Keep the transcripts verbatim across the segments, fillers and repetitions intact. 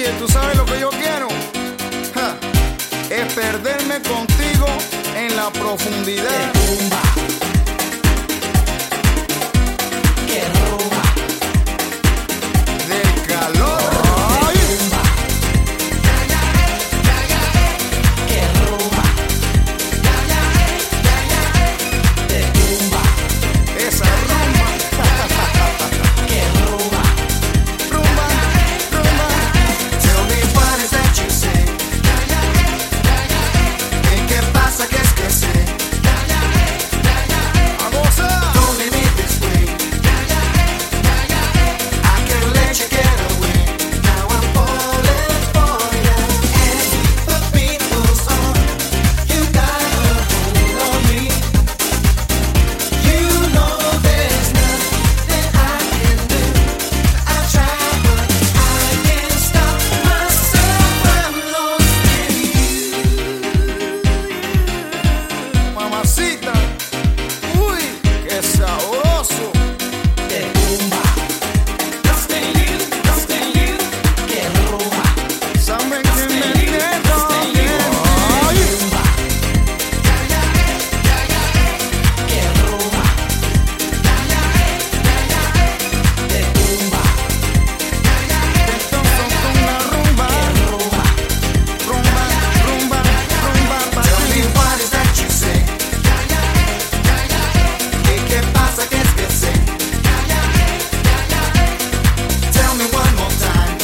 Oye, ¿tú sabes lo que yo quiero? Ja, es perderme contigo en la profundidad. Que rumba, que rumba, Del calor. Ay, que rumba, que rumba, de rumba, esa rumba. que rumba. Rumba, rumba. Tell me what is that you say? ¿Y qué pasa? ¿Qué es que sé? A gozar. Don't leave me this way. I can't let you get away. Now I'm falling for you. And the beat goes on. You got a hold on me. You know there's nothing I can do. I try, but I can't stop myself. I'm lost in you. Mamacita. Uy, qué sabroso. Que rumba, lost in you, lost in you. Que rumba, Saben que me entiendo. Ay, rumba. Que rumba, de rumba, entonces con la rumba. rumba. Rumba, rumba, rumba. Tell me what is that you say? ¿Y qué pasa? ¿Qué es que sé? Tell me one more time.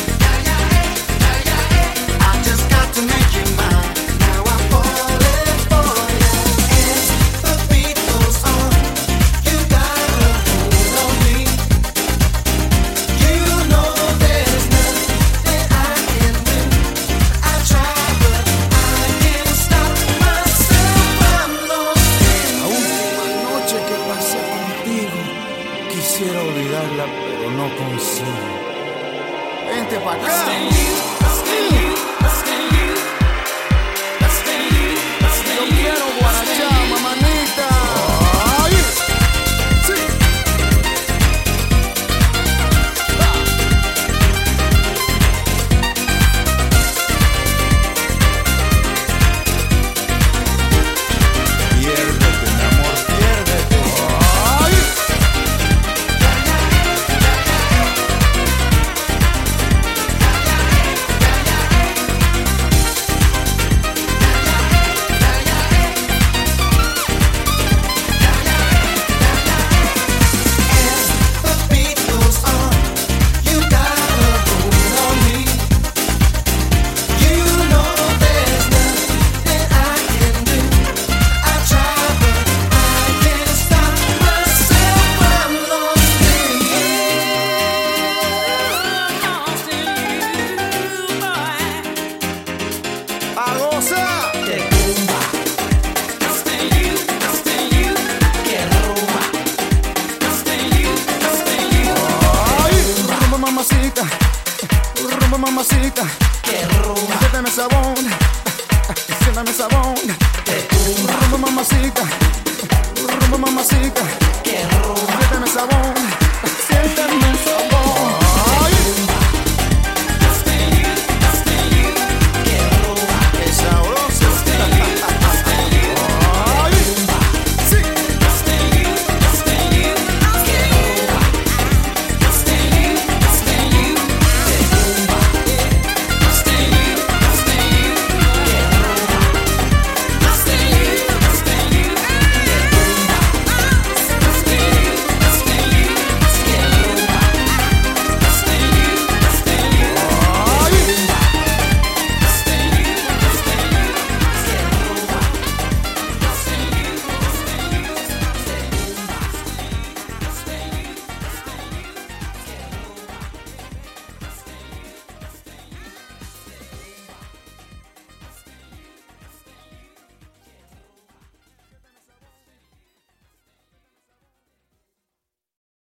I just got to make you mine. Now I'm falling for you. And the beat goes on. You got a hold on me. You know there's nothing I can do. I try, but I can't stop myself. I'm lost in La última noche que pasé contigo, quisiera olvidarla, pero no consigo. Vente pa' acá. Yo quiero guarachar, mamanita. Ay, sí. Piérdete, mi amor, piérdete. Ay. The beat goes on. You got a hold on me. You know there's nothing I can do. I try, but I can't stop myself. I'm lost in you. A gozar. Que rumba, lost in you, lost in you. Que rumba, lost in you, lost in you. Ay, rumba, mamacita. Rumba, mamacita. Que rumba, Siénteme sabón. Siéntame sabón. que rumba, Rumba, mamacita. Rumba, mamacita. que rumba. Siénteme sabón. Siénteme sabón.